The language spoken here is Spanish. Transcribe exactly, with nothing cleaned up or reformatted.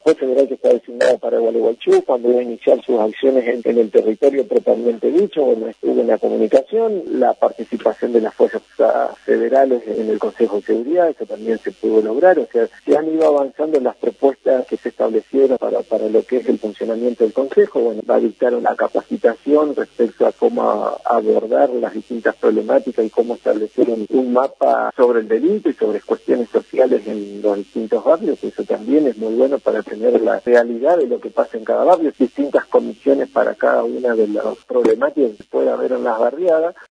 juez federal que está designado para Gualeguaychú, cuando iba a iniciar sus acciones en, en el territorio propiamente dicho, bueno, estuvo en la comunicación, la participación de las fuerzas federales en el Consejo de Seguridad, eso también se pudo lograr, o sea, se han ido avanzando en las propuestas que se establecieron para, para lo que es el funcionamiento del Consejo. Bueno, va a dictar una capacitación respecto a cómo abordar las distintas problemáticas y cómo establecer un, un mapa sobre el delito y sobre cuestiones sociales en los distintos barrios. Eso también es muy bueno para tener la realidad de lo que pasa en cada barrio, distintas comisiones para cada una de las problemáticas que puede haber en las barriadas.